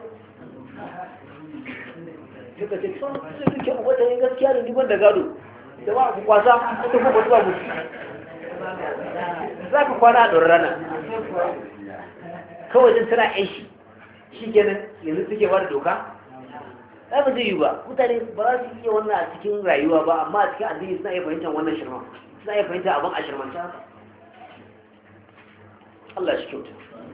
suka ce sun duke ubata ne gaskiya da liban da gado da ba ku kwasa ta kuma ba tuwa mutu za ka kwana a ɗin rana kawai din tana yan shi shi kenan yanzu suke ba da doka ai ba zai yi ba mutane ba za su iya wannan a cikin rayuwa ba amma a cikin addini suna iya fahimtar wannan shirman suna iya fahimtar abin a shirmanta haka Allah shi kyauta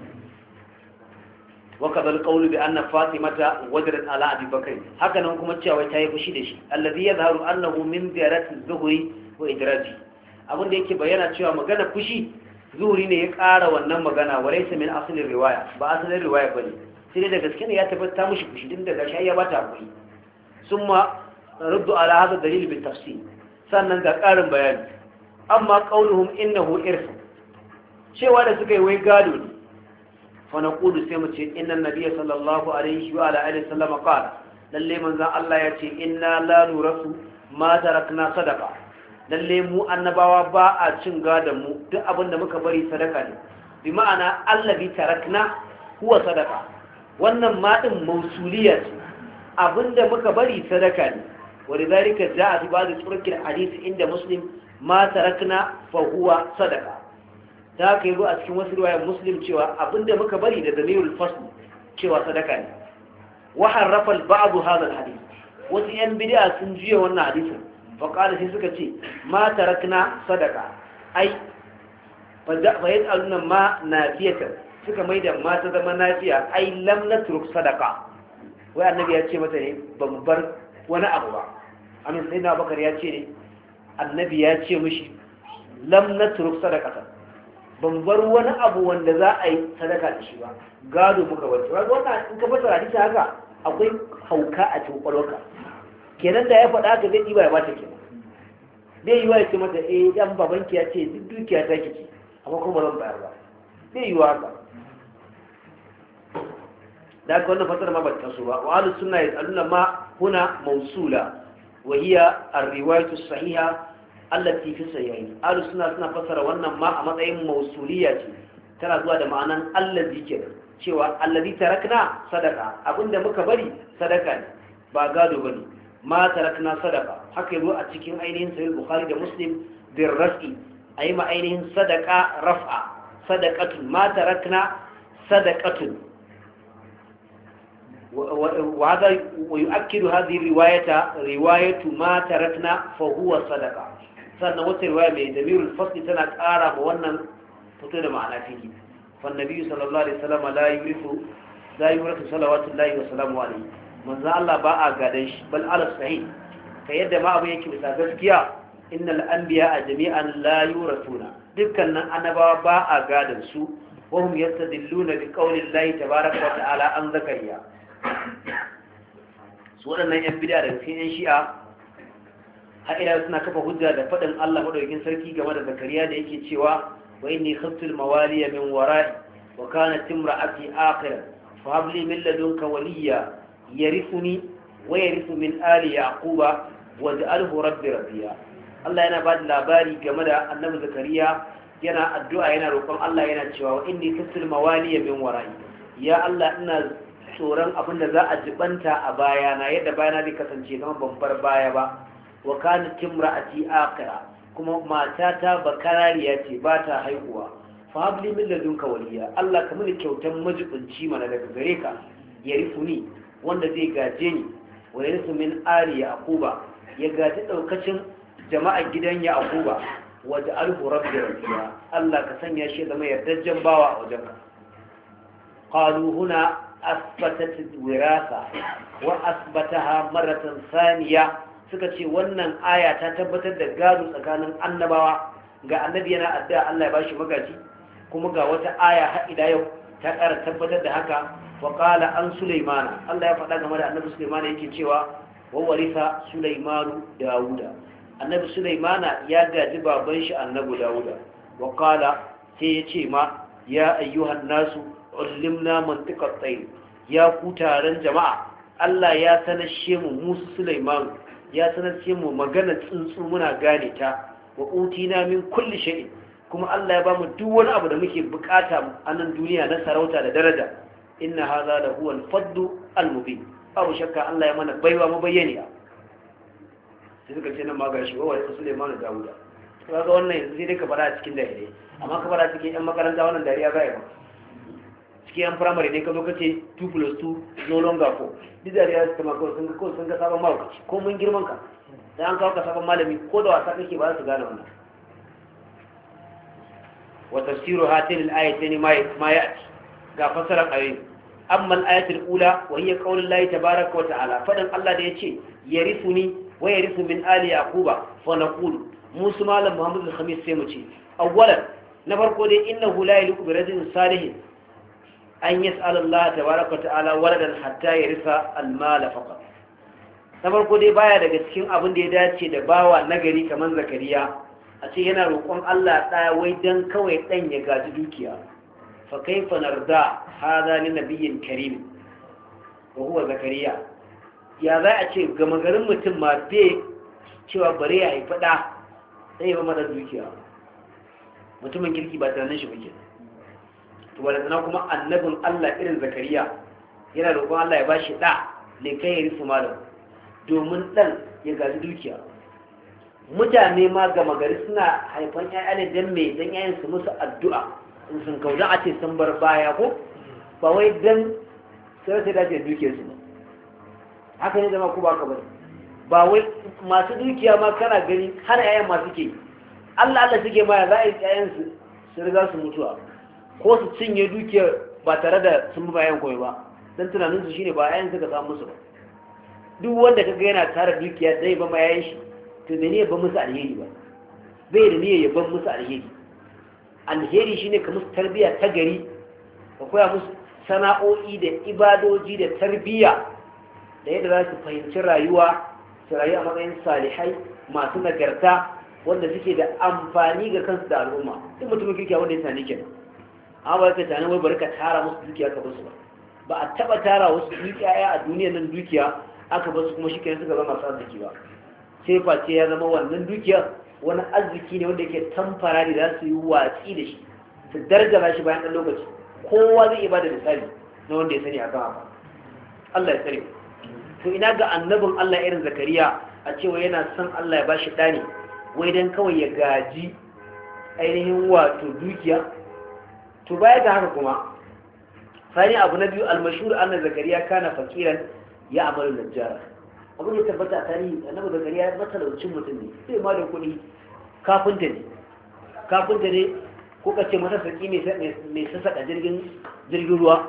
وكذا القول بأن فاطمة وجدت على أبي بكر هكذا كما تشاوي تاي فشي دشي الذي يظهر أنه من زيارة الزهري وإدراجه abin da yake bayyana cewa magana fushi zuhuri ne ya ƙara wannan magana walaysa min asalin riwaya ba asalin riwaya bane sai dai da gaske ne ya tabbata mushi fushi din daga shi ya bata hakuri summa ruddu ala hadha dalil bil tafsil sannan ga ƙarin bayani amma qauluhum innahu irf cewa da suka yi wai gado ne fa naqulu sai mu ce inna nabiyya sallallahu alaihi wa ala alihi sallam qala lalle manzon Allah ya ce inna la nurasu ma tarakna sadaqa lalle mu annabawa ba a cin gadon mu duk abin da muka bari sadaka ne bi ma'ana allazi tarakna huwa sadaka wannan ma din mausuliya ce abinda muka bari sadaka ne walidhalika jaa fi ba'd turuq al-hadith inda muslim ma tarakna fa huwa sadaka da kai zo a cikin wasu riwayar muslim cewa abinda muka bari da damirul fasl cewa sadaka ne wa harrafa al-ba'd hadha al-hadith wasu yan bid'a sun juya wannan hadisin faƙada sai suka ce ma tarakna sadaka ai fayyad alunan ma nafiyatar suka mai da mata zama nafiya ai lam na turuk sadaka wai annabi ya ce mata ne ban bar wani abu ba amin sai na bakar ya ce ne annabi ya ce mishi lam na turuk sadaka ban bar wani abu wanda za a yi sadaka da shi ba gado muka bari wannan in ka fasa hadisi haka akwai hauka a cikin kwalwarka kenan da ya faɗa haka zai ɗiba ya bata kenan zai yi wa ya ce mata eh dan babanki ya ce duk dukiya ta kici amma kuma zan bayar ba zai yi wa haka da haka wannan fasara ma ba ta so ba wa ahlus sunna yasaluna ma huna mawsula wa hiya ar-riwayatu sahiha allati fi sahihayn ahlus sunna suna fasara wannan ma a matsayin mawsuliya ce tana zuwa da ma'anan allazi kenan cewa allazi tarakna sadaka abinda muka bari sadaka ne ba gado bane ma tarakna sadaka haka yazo a cikin ainihin sahih bukhari da muslim bir raf'i ayi ma ainihin sadaka raf'a sadaqatun ma tarakna sadaqatun wa hada yu'akkidu hadhihi riwayata riwayatu ma tarakna fa huwa sadaqa sannan wata riwaya mai damirul fasl tana ƙara ma wannan fito da ma'ana fiki fa annabi sallallahu alaihi wasallam la yurifu la yurifu salawatullahi wa salamu alaihi manzo Allah ba a gadan shi bal ala sahih ka yadda ma abu yake bisa gaskiya innal anbiya jami'an la yuratuna dukkanin annabawa ba a gadan su wa hum yastadilluna bi qawli Allah tabaaraka wa ta'ala an zakariya su wadannan yan bid'a da cikin yan shi'a har ila suna kafa hujja da fadin Allah madaukakin sarki game da zakariya da yake cewa wa inni khaftul mawaliya min wara'i wa kanat imra'ati akhira fa hab li min ladunka waliya yarithuni wa yarithu min ali yaquba waj'alhu rabbi radiya Allah yana ba da labari game da annabi zakariya yana addu'a yana roƙon Allah yana cewa wa inni khaftul mawaliya min wara'i ya Allah ina tsoron abinda za a jibanta a bayana yadda bayana zai kasance zama babbar baya ba wa kanat imra'ati akhira kuma matata bakarariya ce ba ta haihuwa fa habli min ladunka waliya Allah ka mini kyautan majibinci mana daga gare ka yarifuni wanda zai gaje ni wa yarisu min ali yaquba ya gaji daukacin jama'a gidan yaquba wa ja'alhu rabbi radiya Allah ka sanya shi zama yardajjen bawa a wajenka qalu huna asbatat wirasa wa asbataha maratan thaniya suka ce wannan aya ta tabbatar da gado tsakanin annabawa ga annabi yana addu'a Allah ya bashi magaji kuma ga wata aya har ila yau ta ƙara tabbatar da haka wa qala an sulaimana Allah ya faɗa game da annabi sulaimana yake cewa wa warisa sulaimanu dauda annabi sulaimana ya gaji baban shi annabi dauda wa qala sai ya ce ma ya ayyuhan nasu ullimna mantiqat tayr ya ku taron jama'a Allah ya sanashe mu musu sulaimanu ya sanar ce mu magana tsuntsu muna gane ta wa utina min kulli shay'in kuma Allah ya bamu duk wani abu da muke bukata a nan duniya na sarauta da daraja inna hadha la huwa al-fadlu al-mubin abu shakka Allah ya mana baiwa mabayyaniya sai suka ce nan ma gashi wa wani Sulaiman da Dawuda kaga wannan yanzu sai dai ka fara cikin dare amma ka fara cikin yan makaranta wannan dariya ga ba cikin yan primary ne ka zo kace two plus two no longer four duk dariya su kama ko sun ko sun ga sabon mawukaci ko mun girman ka dan an kawo ka sabon malami ko da wasa kake ba su gane wannan wa tafsiru hatin al-ayatayn ma ma ya'ti ga fasaran ayoyi amma al-ayatu al-ula wa hiya qawlu Allah tabaaraka wa ta'ala fadan Allah da yace yarithuni wa yarithu min ali yaquba fa naqulu musu malam Muhammad al-Khamis sai mu ce awwalan na farko dai innahu la yaliqu bi rajulin salihin an yas'ala Allah tabaaraka wa ta'ala waladan hatta yaritha al-mal faqat na farko dai baya daga cikin abin da ya dace da bawa nagari kamar Zakariya a ce yana roƙon Allah ɗaya wai dan kawai ɗan ya gaji dukiya fa kaifa narda hada li nabiyyin karim wa huwa Zakariya ya za a ce gama garin mutum ma bai cewa bare ya haifi ɗa sai ya ba mara dukiya mutumin kirki ba tunanin shi bake to wadanda kuma annabin Allah irin Zakariya yana roƙon Allah ya bashi ɗa ne kai ya rufe malam domin ɗan ya gaji dukiya mutane ma gama gari suna haifan ƴaƴa ne dan me dan ƴaƴan su musu addu'a in sun kauda a ce sun bar baya ko ba wai dan sai sai dace dukiyar su haka ne zama ku ba ka bari ba wai masu dukiya ma kana gani har ƴaƴan ma suke Allah Allah suke ma za a yi ƴaƴan su su riga su mutuwa ko su cinye dukiyar ba tare da sun ba ƴaƴan koyi ba dan tunanin su shine ba ƴaƴan suka samu musu ba duk wanda kaga yana tara dukiya zai ba ma ƴaƴan shi to da ne ya ban musu alheri ba bai da ne ya ban musu alheri alheri shine ka musu tarbiyya ta gari ka koya musu sana'o'i da ibadoji da tarbiyya da yadda za su fahimci rayuwa su rayu a matsayin salihai masu nagarta wanda suke da amfani ga kansu da al'umma duk mutumin kirkiya wanda ya sani kenan amma ba ka tana wai bari ka tara musu dukiya ka basu ba ba a taba tara wasu dukiya a duniyar nan dukiya aka basu kuma shi kenan suka zama masu arziki ba sai face ya zama wannan dukiyar wani arziki ne wanda yake tamfara da za su yi watsi da shi su dargara shi bayan ɗan lokaci kowa zai iya bada misali na wanda ya sani a kan haka Allah ya tsare to ina ga annabin Allah irin Zakariya a cewa yana son Allah ya bashi ɗani wai dan kawai ya gaji ainihin wato dukiya to baya ga haka kuma sani abu na biyu almashhur anna Zakariya kana fakiran ya amalu najjara abin da tabbata a tarihi annabi Zakariya matalaucin mutum ne sai ma da kuɗi kafinta ne kafinta ne ko ka ce masa saki mai sassaƙa jirgin ruwa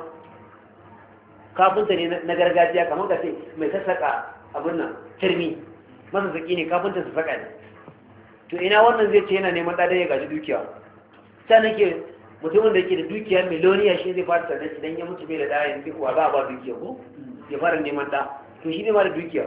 kafinta ne na gargajiya kamar ka ce mai sassaƙa abin nan turmi masa saki ne kafinta su saka ne to ina wannan zai ce yana neman ɗaɗa ya gaji dukiya ta nake mutumin da ke da dukiya miloniya shi zai fara sannan idan ya mutu bai da ɗaya yanzu kuwa za a ba dukiya ko ya fara neman ɗa to shi ne ma da dukiya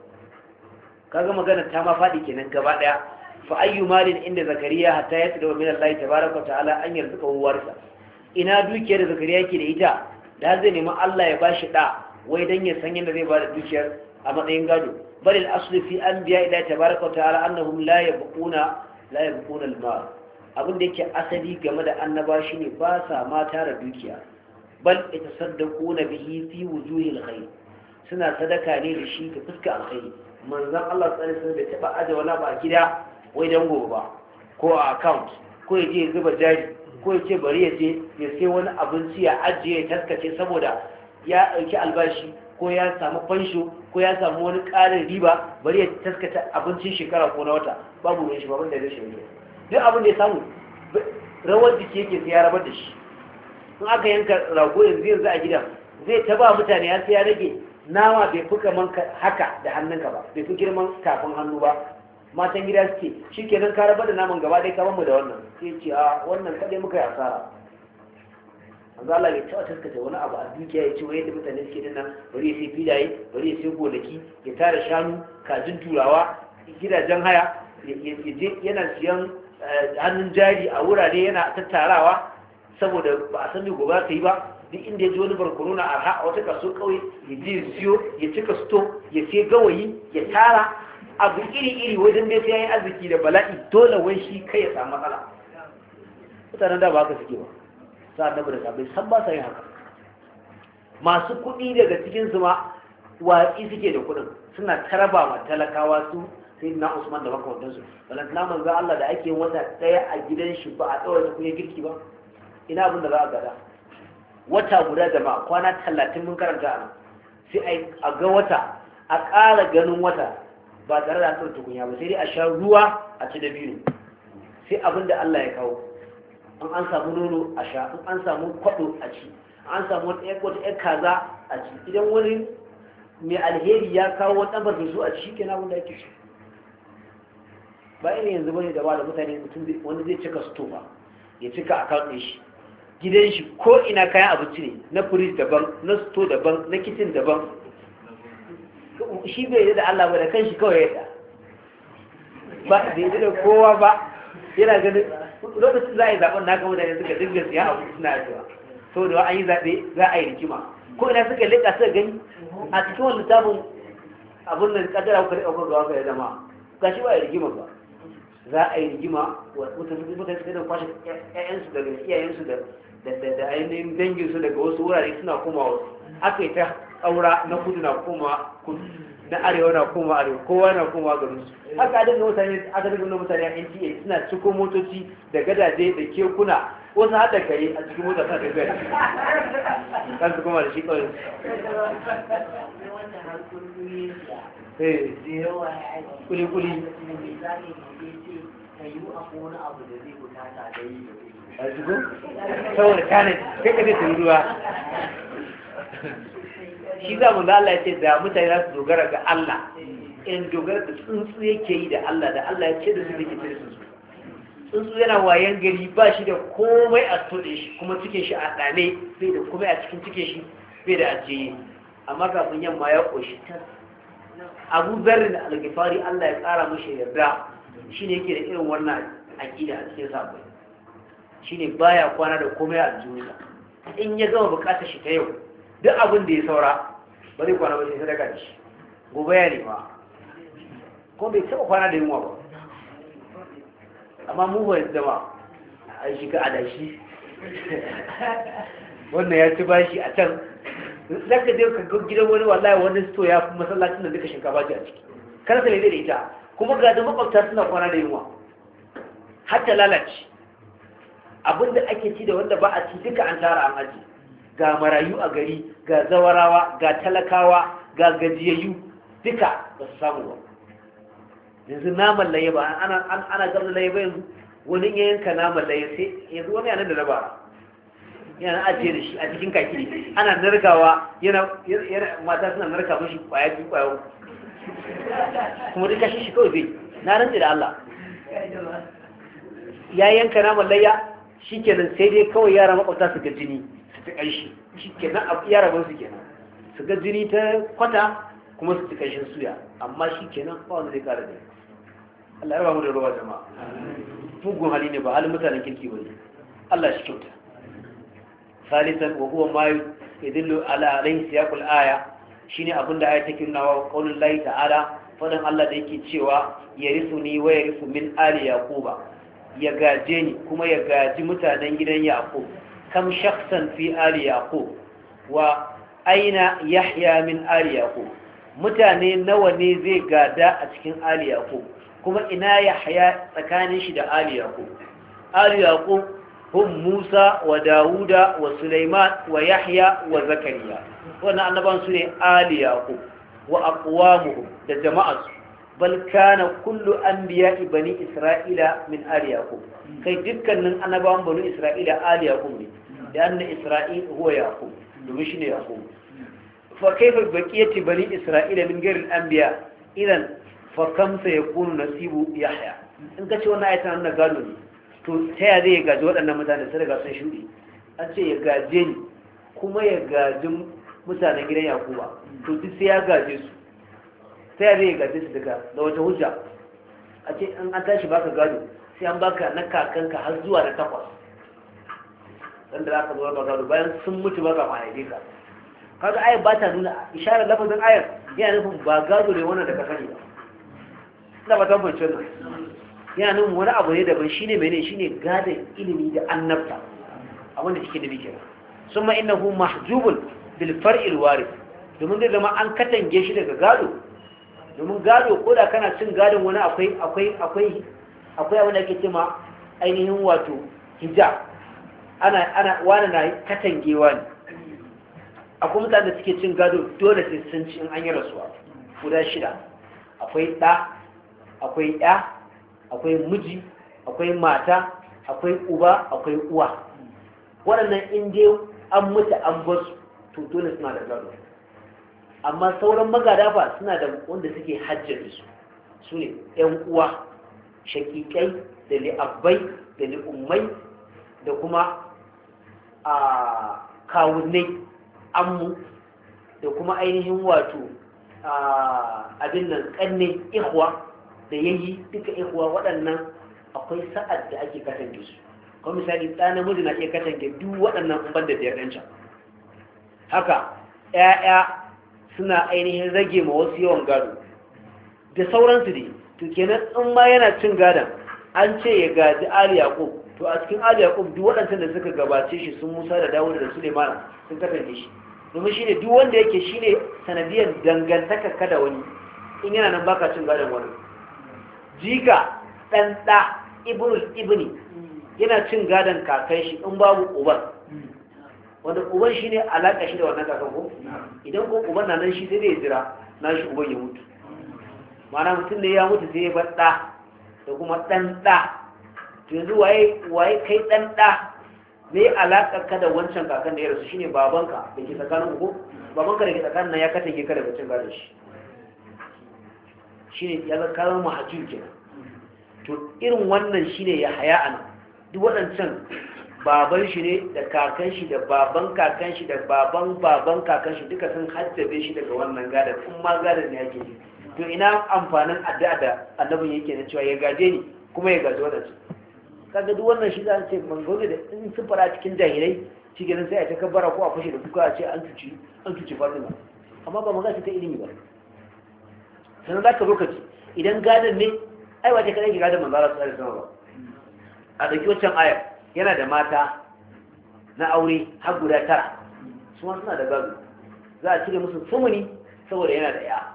kaga magana ta ma faɗi kenan gaba ɗaya fa ayyu malin inda Zakariya hatta ya tsada min Allah tabaaraka wa ta'ala an yarzuka warisa ina dukiyar da Zakariya yake da ita da zai nemi Allah ya bashi da wai dan ya san yadda zai bada dukiyar a matsayin gado bal al aslu fi anbiya ila tabaaraka wa ta'ala annahum la yabquna la yabquna al mal abin da yake asali game da annaba shine ba sa ma tara dukiya bal itasaddaquna bihi fi wujuhil khair suna sadaka ne da shi ta fuska alkhairi manzon Allah sallallahu alaihi wasallam bai taba aje wala ba gida wai dan gobe ba ko a account ko ya je zuba jari ko ya ce bari ya je ya sai wani abinci ya ajiye ya taskace saboda ya dauki albashi ko ya samu fansho ko ya samu wani ƙarin riba bari ya taskata abincin shekara ko na wata babu ruwan shi babban da zai shi duk abin da ya samu rawar jiki yake sai ya rabar da shi in aka yanka rago yanzu yanzu a gidan zai ta ba mutane ya sai ya rage nama bai fi kaman haka da hannunka ba bai fi girman kafin hannu ba matan gida suke shi kenan ka rabar da naman gaba ɗaya kamar mu da wannan sai ce a wannan kaɗai muka yi asara manzo Allah bai taɓa taskata wani abu a dukiya ya ce wai yadda mutane suke dinnan bari ya sai filaye bari ya sai gonaki ya tara shanu kajin turawa gidajen haya yana siyan hannun jari a wurare yana tattarawa saboda ba a san me gobe ta yi ba duk inda ya ji wani barkono na arha a wata kaso kauye ya je siyo ya cika sto ya sai gawayi ya tara abu iri-iri wajen da sai ya yi arziki da bala'i dole wai shi kai ya samu matsala mutanen da ba haka suke ba sa annabi da sabai san ba sa yin haka masu kuɗi daga cikinsu ma watsi suke da kuɗin suna taraba ma talakawa su sai na usman da makamantansu balantana manzo Allah da ake wata ɗaya a gidan shi ba a tsawon kuɗin girki ba ina abin da za a gada wata guda jama'a kwana talatin mun karanta a nan sai a ga wata a ƙara ganin wata ba tare da hatsar tukunya ba sai dai a sha ruwa a ci dabino sai abin da Allah ya kawo an an samu nono a sha in an samu kwaɗo a ci an samu wata ƴar kaza a ci idan wani mai alheri ya kawo wani ɗan barfesu a ci kenan abin da ake ci ba irin yanzu bane da ba da mutane mutum wanda zai cika stofa ya cika account ɗin shi gidan shi ko ina kayan abinci ne na firij daban na sto daban na kitchen daban shi bai yi da Allah ba da kanshi kawai ya ba da yi da kowa ba yana ganin lokacin za a yi zaɓen naka mutane suka dinga siya abu suna yaduwa sau da an yi zaɓe za a yi rikima ko ina suka leƙa suka gani a cikin wani littafin abin da kadara kuka leƙa kuka gawa ya zama ga shi ba a yi rigima ba za a yi rigima mutane suka da kwashe ƴaƴansu daga iyayensu da ainihin danginsu daga wasu wurare suna koma wasu aka yi ta ƙaura na kudu na koma kudu na arewa na koma arewa kowa na koma garin su haka adin da mutane aka daga na mutane a N T A suna ciko motoci da gadaje da kekuna wasu haɗa kare a cikin mota suna tafiya da kan su koma da shi kawai kuli kuli a cikin saboda kanin kai ka zai tururuwa shi za mu da Allah ya ce da mutane za su dogara ga Allah in dogara da tsuntsu yake yi da Allah da Allah ya ce da su da ke tare su tsuntsu yana wayan gari ba shi da komai a tsoɗe shi kuma cikin shi a ɗane bai da komai a cikin cikin shi bai da ajiye amma kafin yamma ya ƙoshi ta abu zarri da algifari Allah ya ƙara mashi yarda shi ne yake da irin wannan aƙida a cikin sabon shi ne baya kwana da komai a juna in ya gama bukatar shi ta yau duk abin da ya saura ba zai kwana ba sai sadaka da shi gobe ya nema kuma bai taɓa kwana da yunwa ba amma mu ba zama a shiga adashi wannan ya ci bashi a can za ka je ka gidan wani wallahi wani sto ya fi masallacin da duka shinkafa ce a ciki karsa ne da ita kuma ga da makwabta suna kwana da yunwa har ta lalace abinda ake ci da wanda ba a ci duka an tara an aji ga marayu a gari ga zawarawa ga talakawa ga gajiyayyu duka ba su samu ba yanzu naman laye ba ana gabda laye ba yanzu wani ya yanka naman laye sai yanzu wani yanar da na bara yana ajiye da shi a cikin kaki ne ana narkawa yana mata suna narka mashi kwaya biyu kwaya kuma duka shi shi kawai zai na rantsi da Allah ya yanka naman layya shi kenan sai dai kawai yara makwabta su ga jini su ci ƙanshi shi kenan yara ban su kenan su ga jini ta kwata kuma su ci ƙanshin suya amma shi kenan ba wanda zai kara da Allah ya raba mu da ruwa jama'a mugun hali ne ba halin mutanen kirki ba ne Allah shi kyauta salisan wa huwa ma yadullu ala alayhi siyaqul aya shine abinda aya take nuna wa qaulul lahi ta'ala fadan Allah da yake cewa yarisuni wa yarisu min ali yaquba ya gaje ni kuma ya gaji mutanen gidan yaqub kam shakhsan fi ali yaqub wa aina yahya min ali yaqub mutane nawa ne zai gada a cikin ali yaqub kuma ina yahya tsakanin shi da ali yaqub ali yaqub hum musa wa dauda wa sulaiman wa yahya wa zakariya wannan annaban su ne ali yaqub wa aqwamuhum da jama'atu bal kana kullu anbiya'i bani isra'ila min ali yaqub kai dukkanin annabawan bani isra'ila ali yaqub ne da anna isra'il huwa yaqub domin shine yaqub fa kayfa baqiyati bani isra'ila min ghairi al-anbiya idan fa kam sayakunu nasibu yahya in kace wannan ayatan nan gado ne to ta ya zai gaji waɗannan mutane sai daga sun shuɗi an ce ya gaje ni kuma ya gaji mutanen gidan yakuba to duk sai ya gaje su ta ya zai gaje su daga da wata hujja a ce an an tashi baka gado sai an baka na kakanka har zuwa da takwas dan da zaka zo ba gado bayan sun mutu ba ka mahaife ka kaga ayar ba ta nuna isharar lafazin ayar yana nufin ba gado ne wannan da ka sani ba da ba tabbacin nan yana nan wani abu ne daban shine mene shine gadan ilimi da annabta abin da take da bike summa innahu mahjubun bil far'il warith domin zai zama an katange shi daga gado domin gado ko da kana cin gadon wani akwai akwai akwai akwai abin da ake cewa ainihin wato hijab ana ana wani na katangewa ne akwai mutane da suke cin gado dole sai sun ci in an yi rasuwa guda shida akwai ɗa akwai ya akwai miji akwai mata akwai uba akwai uwa waɗannan in dai an mutu an basu to dole suna da gado amma sauran magada fa suna da wanda suke hajjabi su su ne ‘yan uwa shakikai da li'abbai da li'ummai da kuma a kawunai ammu da kuma ainihin wato abin nan ƙanne ihuwa da yayi duka ihuwa waɗannan akwai sa'ad da ake katange su kuma misali ɗa namiji na iya katange duk waɗannan ban da biyar ɗancan haka ‘ya'ya suna ainihin rage ma wasu yawan gado da sauransu ne to kenan in ma yana cin gadon an ce ya gaji ali yaqub to a cikin ali yaqub duk waɗancan da suka gabace shi sun musa da dawud da sulaimana sun kasance shi domin shi ne duk wanda yake shi ne sanadiyar dangantaka kada wani in yana nan baka cin gadon wani jika ɗan ɗa ibnul ibni yana cin gadon kakan shi in babu uban wanda uban shi ne alaƙa shi da wannan kakan ko idan ko uban na nan shi sai dai jira na shi uban ya mutu mana mutum ne ya mutu sai ya bar ɗa da kuma ɗan ɗa to yanzu waye waye kai ɗan ɗa me alaƙa ka da wancan kakan da ya rasu shine babanka da ke tsakanin ku babanka da ke tsakanin nan ya katange ka daga cin gadon shi shine ya ga kalan mahajjur kenan to irin wannan shine ya haya ana duk waɗancan baban shi ne da kakan shi da baban kakan shi da baban baban kakan shi duka sun haddabe shi daga wannan gadon in ma gadon ne yake yi to ina amfanin addu'a da annabin yake na cewa ya gaje ni kuma ya gaje wadansu kaga duk wannan shi za a ce mangane da in sun fara cikin jahilai cikin sai a ta kabbara ko a fashe da kuka a ce an cuci an cuci fatima amma ba magana ta ilimi ba sannan za ka lokaci idan gadon ne ai wace kaɗai ke gadon manzara su ɗari sama ba a ɗauki wancan ayar yana da mata na aure har guda tara su ma suna da gado za a cire musu sumuni saboda yana da ya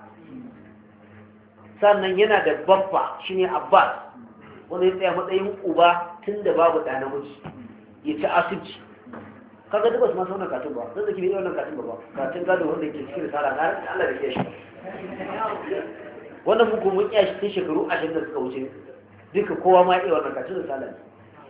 sannan yana da babba shine abbas wanda ya tsaya matsayin uba tun da babu ɗa namiji ya ci asibci kaga duk ba su masu wannan katin ba zan zaki bai wannan katin ba ba katin gado wanda ke cikin risala na rikin allah da ke shi wannan muku mun iya shi tun shekaru ashirin da suka wuce duka kowa ma iya wannan katin risala ne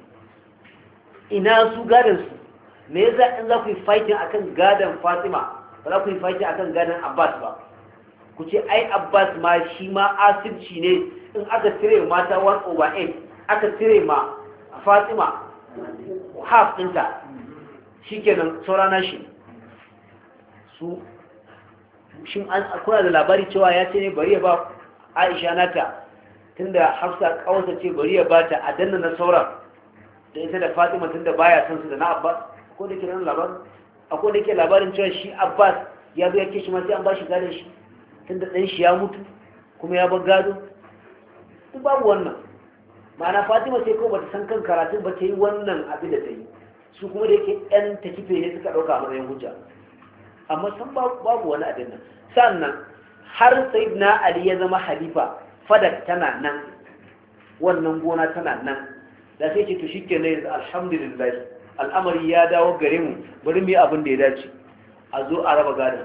ina su gadon su me yasa in za ku yi fighting akan gadon fatima ba za ku yi fighting akan gadon abbas ba ku ce ai abbas ma shi ma asibci ne in aka cire mata one over eight aka cire ma fatima half ɗinta shi kenan saurana shi su shi an kuna da labari cewa ya ce ne bari ya ba aisha nata tunda hafsa kawarsa ce bari ya ba ta a danna na sauran da ita da fatima tunda baya son su da na abbas ko da ke nan labarin akwai da ke labarin cewa shi abbas ya zo ya ke shi ma sai an ba shi gadon shi tunda ɗan shi ya mutu kuma ya bar gado duk babu wannan ma'ana fatima sai ko bata san kan karatun ba ta yi wannan abin da ta yi su kuma da yake ɗan ta kife ne suka ɗauka a matsayin hujja amma san babu wani abin nan sannan har sayyidina ali ya zama halifa fadak tana nan wannan gona tana nan da sai ce to shikenan yanzu alhamdulillah al'amari ya dawo gare mu bari mu yi abin da ya dace a zo a raba gadon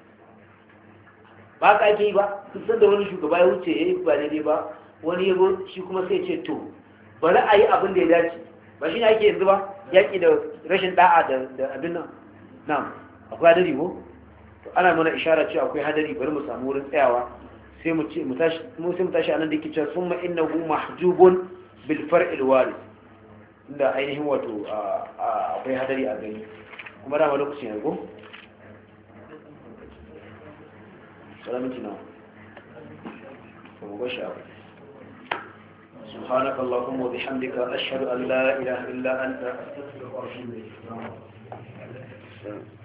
ba ka ake yi ba sun da wani shugaba ya wuce ya yi ba daidai ba wani yabo shi kuma sai ce to bari a yi abin da ya dace ba shi ne ake yanzu ba yaƙi da rashin da'a da abin nan na akwai hadari ko to ana mana ishara cewa akwai hadari bari mu samu wurin tsayawa sai mu ce mu tashi mu sai mu tashi anan da yake cewa summa innahu mahjubun bil far'il waris inda ainihin wato akwai hadari a gani kuma dama lokacin yanzu سلامتي نعم ومبشر سبحانك اللهم وبحمدك أشهد أن لا إله إلا أنت أستغفرك وأتوب إليك